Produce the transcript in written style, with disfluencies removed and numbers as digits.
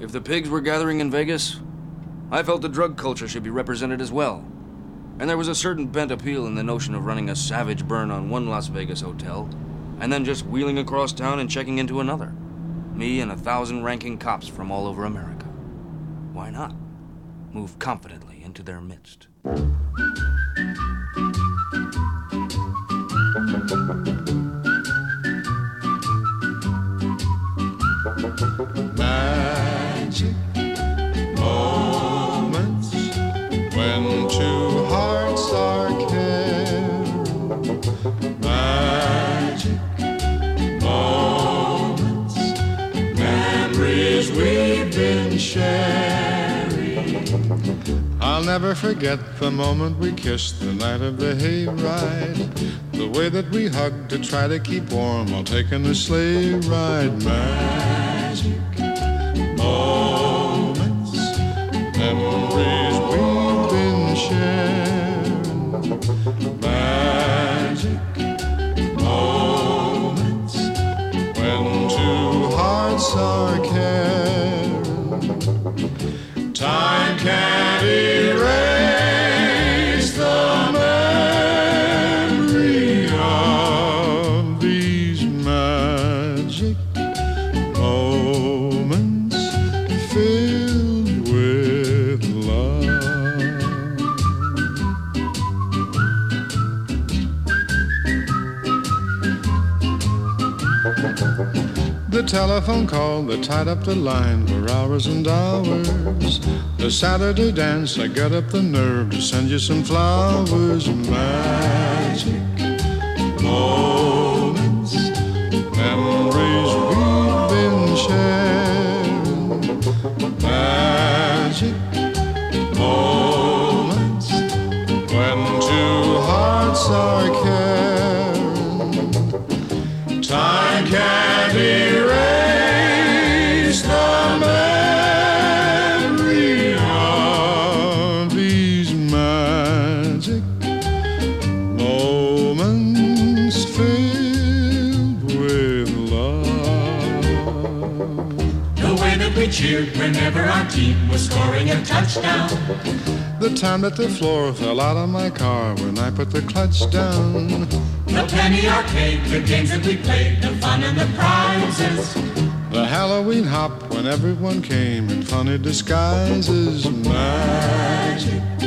If the pigs were gathering in Vegas, I felt the drug culture should be represented as well. And there was a certain bent appeal in the notion of running a savage burn on one Las Vegas hotel and then just wheeling across town and checking into another. Me and 1,000 ranking cops from all over America. Why not? Move confidently into their midst. Magic moments when two hearts are caring. Magic moments, memories we've been sharing. I'll never forget the moment we kissed the night of the hayride. The way that we hugged to try to keep warm while taking the sleigh ride. Magic moments, memories we've been sharing. Magic moments when two hearts are caring. Time can't erase the memory of these magic moments filled with love. The telephone call that tied up the line for hours and hours. The Saturday dance, I got up the nerve to send you some flowers. Magic moments, memories we've been sharing. Magic moments when two hearts are caring. Time can't erase the memory of these magic moments filled with love. The way that we cheered whenever our team was scoring a touchdown. The time that the floor fell out of my car when I put the clutch down. The penny arcade, the games that we played, the fun and the prizes. The Halloween hop when everyone came in funny disguises. Magic